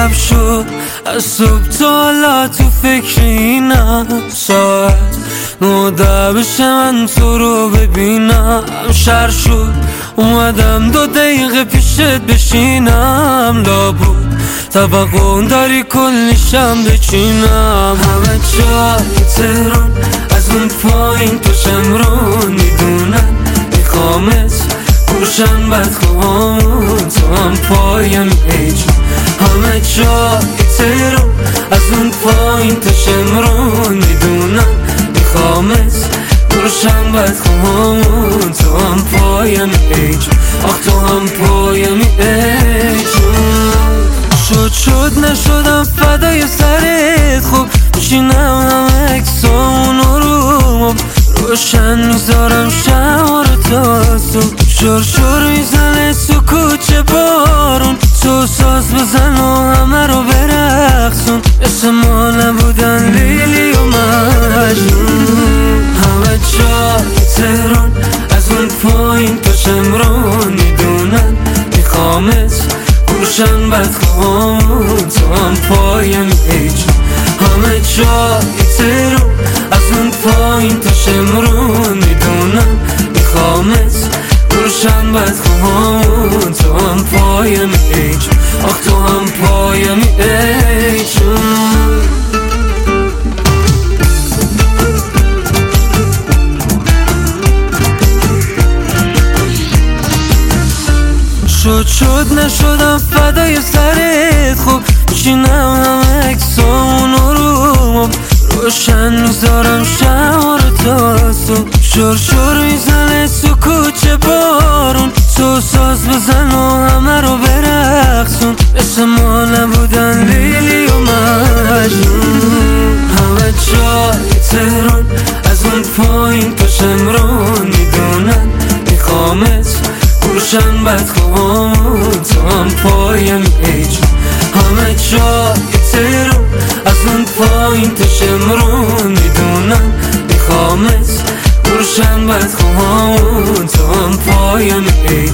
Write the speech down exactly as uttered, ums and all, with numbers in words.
شب شد از صبح تا حالا تو فکر اینم ساعت نوده بشه من تو رو ببینم شر شد اومدم دو دقیقه پیشت بشینم لابود توقع داری کلیشم بچینم همه جای تهران از اون پایین تو شمرون میدونن میخوامت پرشن بدخواهامون تو هم پایم ایجون همه جای تهران از اون پایین تو شمرون میدونن میخوامت پرشن بدخواهامون تو هم پایم ایجون آخ تو هم پایم ایجون شد شد نشدم فدای سرت خوب میشینم همه اکسامون رو روشن میذارم شهر تا صبح شور شور میزنه تو کوچه بارون تو ساز بزن و همه رو برقصون اسم ما نبودن لیلی و مجنون همه جای تهران از اون پایین تا شمرون میدونن میخوامت پرشن بدخواهامون تو هم پایم ایجون همه جای تهران از اون پایین تا شمرون میدونم میخوامت پرشن بدخواهامون تو هم پایم ایجون آخ تو هم پایم ایجون شد شد نشدم فدای سرت خوب میشینم همه اکسامون رو روشن میذارم شهر تا صبح شور شور میزنه تو کوچه بارون تو ساز بزن و همه رو برقصون اسم ما نبودن لیلی و مجنون همه جای تهران از اون پایین تا شمرون میدونن میخوامت پرشن بدخواهامون تو هم پایم ایجون همه جای تهران از اون پایین تا شمرون میدونن میخوامت پرشن بدخواهامون تو هم پایم ایجون